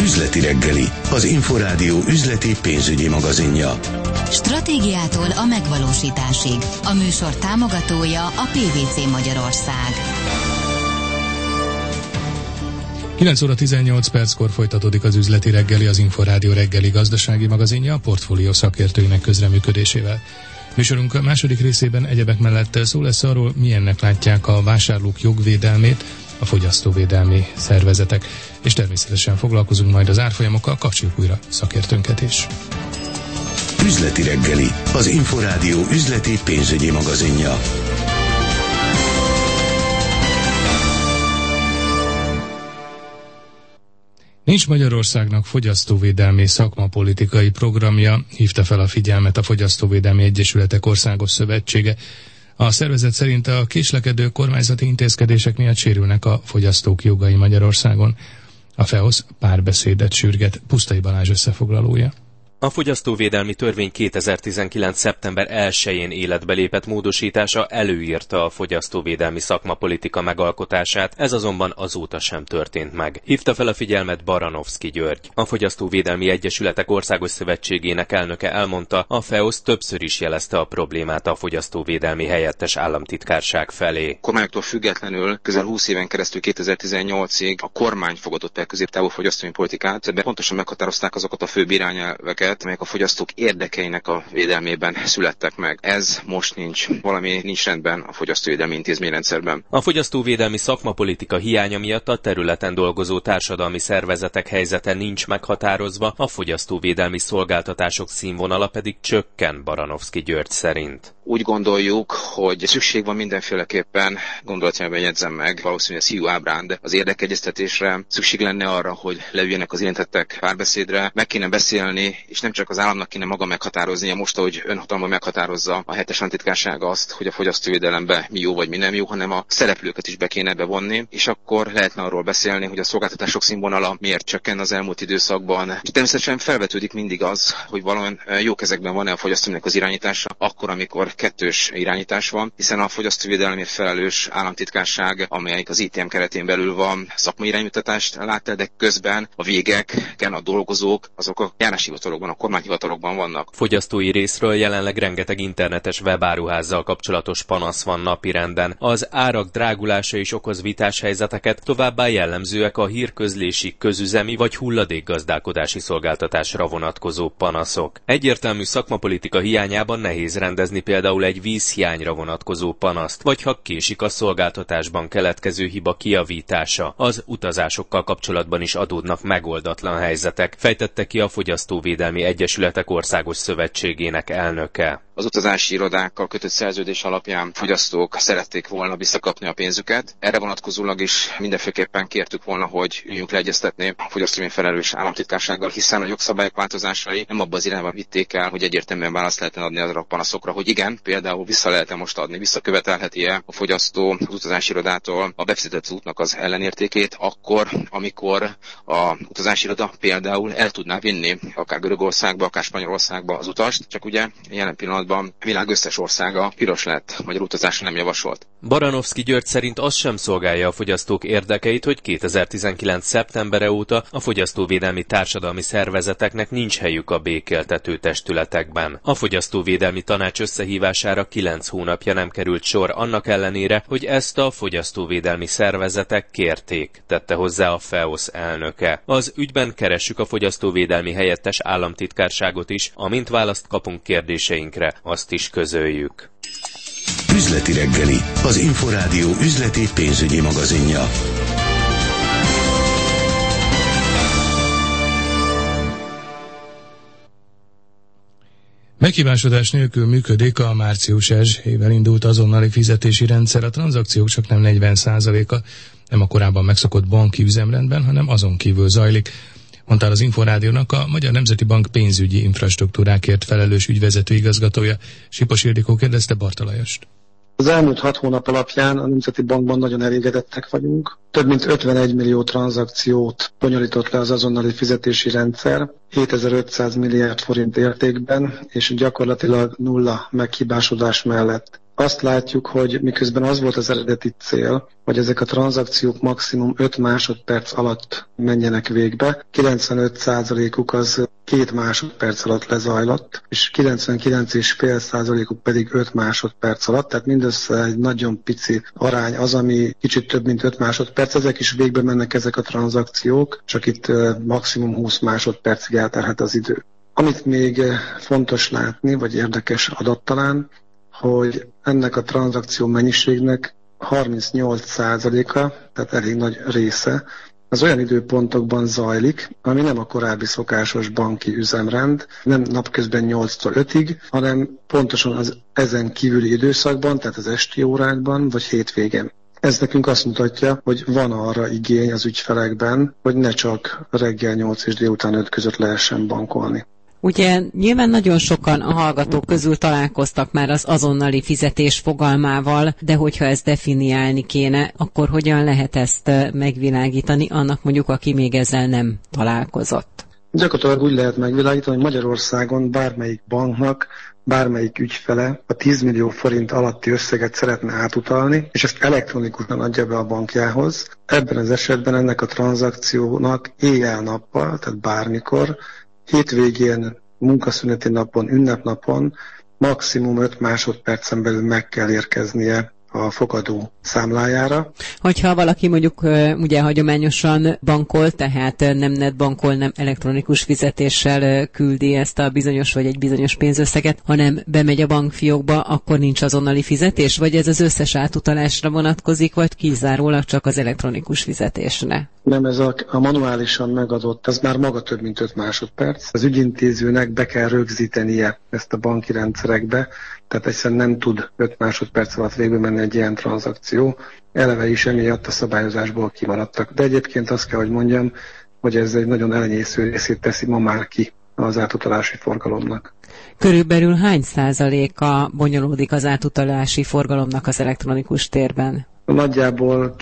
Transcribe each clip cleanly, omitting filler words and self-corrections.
Üzleti reggeli, az Inforádió üzleti pénzügyi magazinja. Stratégiától a megvalósításig. A műsor támogatója a PwC Magyarország. 9 óra 18 perckor folytatódik az Üzleti reggeli, az Inforádió reggeli gazdasági magazinja a portfólió szakértőinek közreműködésével. Műsorunk második részében egyebek mellett szó lesz arról, milyennek látják a vásárlók jogvédelmét a fogyasztóvédelmi szervezetek, és természetesen foglalkozunk majd az árfolyamokkal, kapcsoljuk újra szakértőnket is. Üzleti reggeli, az Inforádió üzleti pénzügyi magazinja. Nincs Magyarországnak fogyasztóvédelmi szakmapolitikai programja, hívta fel a figyelmet a Fogyasztóvédelmi Egyesületek Országos Szövetsége. A szervezet szerint a késlekedő kormányzati intézkedések miatt sérülnek a fogyasztók jogai Magyarországon. A FEOSZ párbeszédet sürget. Pusztai Balázs összefoglalója. A fogyasztóvédelmi törvény 2019. szeptember 1-én életbe lépett módosítása előírta a fogyasztóvédelmi szakmapolitika megalkotását, ez azonban azóta sem történt meg. Hívta fel a figyelmet Baranovszky György. A Fogyasztóvédelmi Egyesületek Országos Szövetségének elnöke elmondta, a FEOSZ többször is jelezte a problémát a fogyasztóvédelmi helyettes államtitkárság felé. Kormányoktól függetlenül közel 20 éven keresztül 2018-ig a kormány fogadott el középtávú fogyasztói politikát, ebben pontosan meghatározták azokat a főbb irányelveket, amelyek a fogyasztók érdekeinek a védelmében születtek meg. Ez most nincs. Valami nincs rendben a fogyasztóvédelmi intézményrendszerben. A fogyasztóvédelmi szakmapolitika hiánya miatt a területen dolgozó társadalmi szervezetek helyzete nincs meghatározva, a fogyasztóvédelmi szolgáltatások színvonala pedig csökken, Baranovszky György szerint. Úgy gondoljuk, hogy szükség van mindenféleképpen, gondolatjában jegyzem meg, valószínűleg ez hiú ábránd az érdekegyeztetésre, szükség lenne arra, hogy leüljenek az érintettek párbeszédre, meg kéne beszélni, és nem csak az államnak kéne maga meghatároznia, most, ahogy önhatalma meghatározza a helyettes államtitkárság azt, hogy a fogyasztóvédelemben mi jó vagy mi nem jó, hanem a szereplőket is be kéne bevonni, és akkor lehetne arról beszélni, hogy a szolgáltatások színvonala miért csökken az elmúlt időszakban. És természetesen felvetődik mindig az, hogy valóan jó kezekben van-e a fogyasztónak az irányítása, akkor, amikor kettős irányítás van, hiszen a fogyasztóvédelemért felelős államtitkárság, amelyik az ITM keretén belül van, szakmai iránymutatást lát el, de közben a végeken, a dolgozók, azok a járáshivatalokban, a kormányhivatalokban vannak. Fogyasztói részről jelenleg rengeteg internetes webáruházzal kapcsolatos panasz van napirenden. Az árak drágulása is okoz vitás helyzeteket, továbbá jellemzőek a hírközlési, közüzemi vagy hulladékgazdálkodási szolgáltatásra vonatkozó panaszok. Egyértelmű szakmapolitika hiányában nehéz rendezni például egy vízhiányra vonatkozó panaszt, vagy ha késik a szolgáltatásban keletkező hiba kijavítása. Az utazásokkal kapcsolatban is adódnak megoldatlan helyzetek, fejtette ki a Fogyasztóvédelmi Egyesületek Országos Szövetségének elnöke. Az utazási irodákkal kötött szerződés alapján fogyasztók szerették volna visszakapni a pénzüket. Erre vonatkozólag is mindenféleképpen kértük volna, hogy üljünk leegyeztetni a fogyasztói felelős államtitkársággal, hiszen a jogszabályok változásai nem abba az irányba vitték el, hogy egyértelműen választ lehetne adni azokra a panaszokra, hogy igen, például vissza lehet-e most adni, visszakövetelheti-e a fogyasztó az utazási irodától a befizetett útnak az ellenértékét, akkor, amikor a utazási iroda például el tudná vinni akár Görögországba, akár Spanyolországba az utast, csak ugye jelen pillanatban a világ összes országa piros lett, magyar utazásra nem javasolt. Baranovszky György szerint az sem szolgálja a fogyasztók érdekeit, hogy 2019. szeptembere óta a fogyasztóvédelmi társadalmi szervezeteknek nincs helyük a békéltető testületekben. A Fogyasztóvédelmi Tanács összehívására 9 hónapja nem került sor, annak ellenére, hogy ezt a fogyasztóvédelmi szervezetek kérték, tette hozzá a FEOSZ elnöke. Az ügyben keressük a fogyasztóvédelmi helyettes államtitkárságot is, amint választ kapunk kérdéseinkre, azt is közöljük. Üzleti reggeli, az Inforádió üzleti pénzügyi magazinja. Meghibásodás nélkül működik a március 1-ével indult azonnali fizetési rendszer. A tranzakciók csak nem 40%-a nem a korábban megszokott banki üzemrendben, hanem azon kívül zajlik, mondta az Inforádiónak a Magyar Nemzeti Bank pénzügyi infrastruktúrákért felelős ügyvezető igazgatója. Sipos Ildikó kérdezte Barta Lajost. Az elmúlt 6 hónap alapján a Nemzeti Bankban nagyon elégedettek vagyunk. Több mint 51 millió tranzakciót bonyolított le az azonnali fizetési rendszer, 7500 milliárd forint értékben, és gyakorlatilag nulla meghibásodás mellett. Azt látjuk, hogy miközben az volt az eredeti cél, hogy ezek a tranzakciók maximum 5 másodperc alatt menjenek végbe, 95%-uk az 2 másodperc alatt lezajlott, és 99,5%-uk pedig 5 másodperc alatt, tehát mindössze egy nagyon pici arány az, ami kicsit több mint 5 másodperc, ezek is végbe mennek ezek a tranzakciók, csak itt maximum 20 másodpercig eltelhet az idő. Amit még fontos látni, vagy érdekes adat talán, hogy ennek a tranzakció mennyiségnek 38%-a, tehát elég nagy része, az olyan időpontokban zajlik, ami nem a korábbi szokásos banki üzemrend, nem napközben 8-tól 5-ig, hanem pontosan az ezen kívüli időszakban, tehát az esti órákban, vagy hétvégén. Ez nekünk azt mutatja, hogy van arra igény az ügyfelekben, hogy ne csak reggel 8 és délután 5 között lehessen bankolni. Ugye nyilván nagyon sokan a hallgatók közül találkoztak már az azonnali fizetés fogalmával, de hogyha ezt definiálni kéne, akkor hogyan lehet ezt megvilágítani annak mondjuk, aki még ezzel nem találkozott? Gyakorlatilag úgy lehet megvilágítani, hogy Magyarországon bármelyik banknak, bármelyik ügyfele a 10 millió forint alatti összeget szeretne átutalni, és ezt elektronikusan adja be a bankjához. Ebben az esetben ennek a tranzakciónak éjjel-nappal, tehát bármikor, hétvégén, munkaszüneti napon, ünnepnapon maximum 5 másodpercen belül meg kell érkeznie a fogadó számlájára. Hogyha valaki mondjuk ugye hagyományosan bankol, tehát nem netbankol, nem elektronikus fizetéssel küldi ezt a bizonyos vagy egy bizonyos pénzösszeget, hanem bemegy a bankfiókba, akkor nincs azonnali fizetés, vagy ez az összes átutalásra vonatkozik, vagy kizárólag csak az elektronikus fizetésre? Nem, ez a manuálisan megadott, ez már maga több mint 5 másodperc. Az ügyintézőnek be kell rögzítenie ezt a banki rendszerekbe, tehát egyszerűen nem tud 5 másodperc alatt végbe menni egy ilyen tranzakció. Eleve is emiatt a szabályozásból kimaradtak. De egyébként azt kell, hogy mondjam, hogy ez egy nagyon elenyésző részét teszi ma már ki az átutalási forgalomnak. Körülbelül hány százaléka bonyolódik az átutalási forgalomnak az elektronikus térben? Nagyjából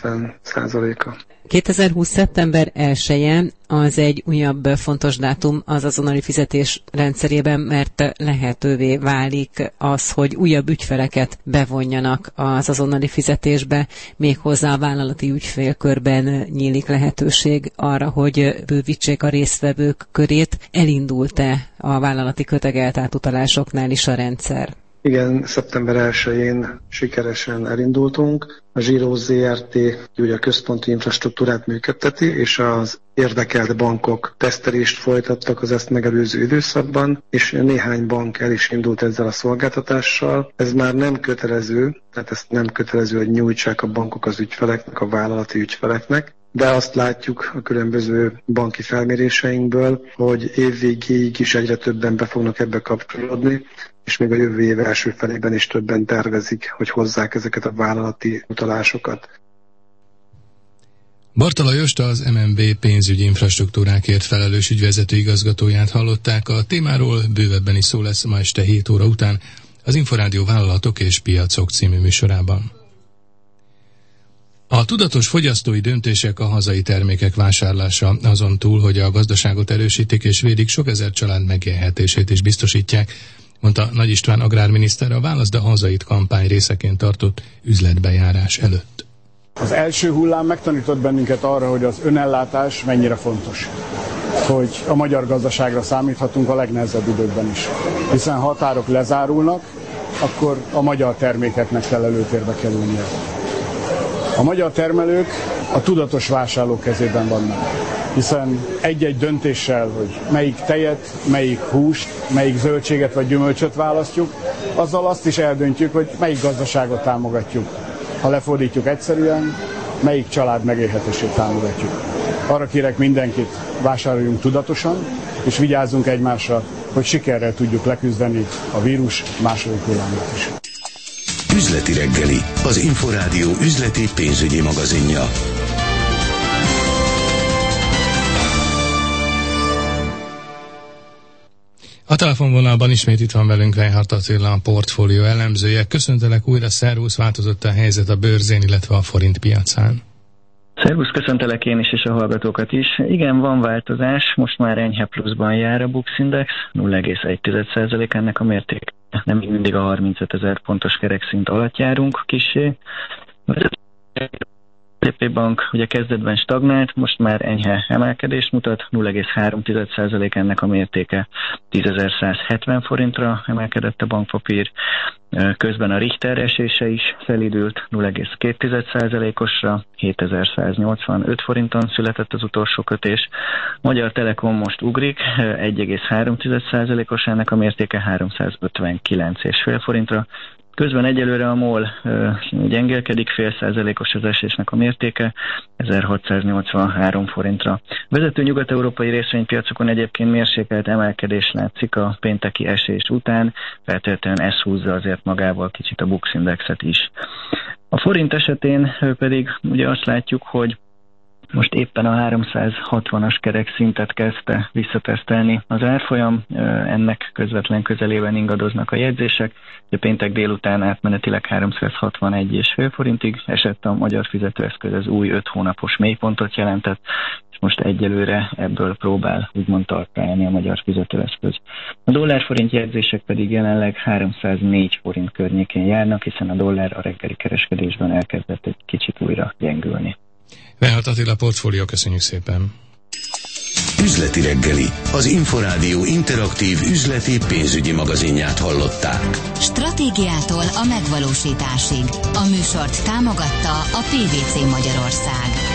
90%-a. 2020. szeptember 1-je az egy újabb fontos dátum az azonnali fizetés rendszerében, mert lehetővé válik az, hogy újabb ügyfeleket bevonjanak az azonnali fizetésbe, méghozzá a vállalati ügyfélkörben nyílik lehetőség arra, hogy bővítsék a résztvevők körét. Elindult-e a vállalati kötegelt átutalásoknál is a rendszer? Igen, szeptember 1-én sikeresen elindultunk. A Zsíró ZRT ugye a központi infrastruktúrát működteti, és az érdekelt bankok tesztelést folytattak az ezt megelőző időszakban, és néhány bank el is indult ezzel a szolgáltatással. Ez már nem kötelező, tehát ezt nem kötelező, hogy nyújtsák a bankok az ügyfeleknek, a vállalati ügyfeleknek, de azt látjuk a különböző banki felméréseinkből, hogy évvégéig is egyre többen be fognak ebbe kapcsolódni, és még a jövő év első felében is többen tervezik, hogy hozzák ezeket a vállalati utalásokat. Barta Lajost, az MNB pénzügyi infrastruktúrákért felelős ügyvezető igazgatóját hallották. A témáról bővebben is szó lesz ma este 7 óra után az Inforádió Vállalatok és Piacok című műsorában. A tudatos fogyasztói döntések, a hazai termékek vásárlása azon túl, hogy a gazdaságot erősítik és védik, sok ezer család megélhetését is biztosítják, mondta Nagy István agrárminiszter a Válaszd a hazait kampány részeként tartott üzletbejárás előtt. Az első hullám megtanított bennünket arra, hogy az önellátás mennyire fontos. Hogy a magyar gazdaságra számíthatunk a legnehezebb időkben is. Hiszen ha határok lezárulnak, akkor a magyar termékeknek kell előtérbe kerülnie. A magyar termelők a tudatos vásárlók kezében vannak. Hiszen egy-egy döntéssel, hogy melyik tejet, melyik húst, melyik zöldséget vagy gyümölcsöt választjuk, azzal azt is eldöntjük, hogy melyik gazdaságot támogatjuk. Ha lefordítjuk egyszerűen, melyik család megélhetését támogatjuk. Arra kérek mindenkit, vásároljunk tudatosan, és vigyázzunk egymásra, hogy sikerrel tudjuk leküzdeni a vírus második hullámát is. Üzleti reggeli, az Inforádió üzleti pénzügyi magazinja. A telefonvonalban ismét itt van velünk Reinhardt Attila, a portfólió elemzője. Köszöntelek újra, szervusz, változott a helyzet a bőrzén, illetve a forint piacán. Szervusz, köszöntelek én is, és a hallgatókat is. Igen, van változás, most már enyhe pluszban jár a Bux Index, 0,1% ennek a mérték. nem mindig a 35 000 pontos kerekszint alatt járunk kissé. OTP Bank ugye kezdetben stagnált, most már enyhe emelkedést mutat, 0,3% ennek a mértéke, 10.170 forintra emelkedett a bankpapír. Közben a Richter esése is szelídült 0,2%-osra, 7185 forinton született az utolsó kötés. Magyar Telekom most ugrik, 1,3%-os ennek a mértéke, 359,5 forintra. Közben egyelőre a MOL gyengélkedik, 0,5%-os az esésnek a mértéke, 1683 forintra. Vezető nyugat-európai részvénypiacokon egyébként mérsékelt emelkedés látszik a pénteki esés után, feltétlenül ez húzza azért magával kicsit a Bux Indexet is. A forint esetén pedig ugye azt látjuk, hogy most éppen a 360-as kerekszintet kezdte visszatesztelni az árfolyam, ennek közvetlen közelében ingadoznak a jegyzések. A péntek délután átmenetileg 361,5 forintig esett a magyar fizetőeszköz, az új 5 hónapos mélypontot jelentett, és most egyelőre ebből próbál úgymond tartálni a magyar fizetőeszköz. A dollár-forint jegyzések pedig jelenleg 304 forint környékén járnak, hiszen a dollár a reggeli kereskedésben elkezdett egy kicsit újra gyengülni. Venhat Attila, Portfólió, köszönjük szépen. Üzleti reggeli, az Inforádió interaktív üzleti pénzügyi magazinját hallották. Stratégiától a megvalósításig. A műsort támogatta a PVC Magyarország.